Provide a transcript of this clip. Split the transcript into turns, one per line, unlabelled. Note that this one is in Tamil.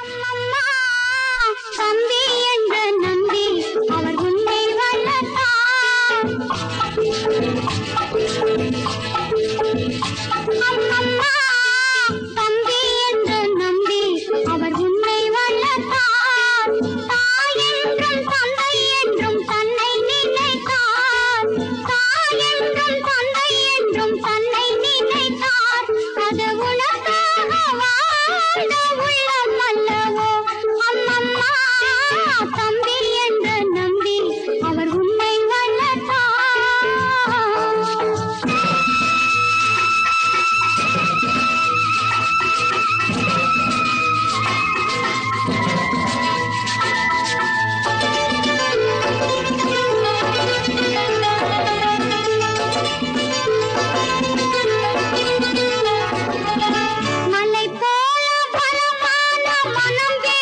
அம்மம்மா, தம்பி என்ற நம்பி அவர் உன்னை வளர்த்தார். அம்மம்மா, தம்பி என்ற நம்பி அவர் உன்னை வளர்த்தார். தாய் என்றும் தந்தை என்றும் தன்னை நினைத்தார். தாய் என்றும் தந்தை என்றும் தன்னை நினைத்தார். அது உனக்காக வாழ்ந்த உள்ளம் அல்லவோ. அம்மம்மா, தம்பி என்ற நம்பி அவர் உன்னை வளர்த்தார். மலை போல பலமான மனம்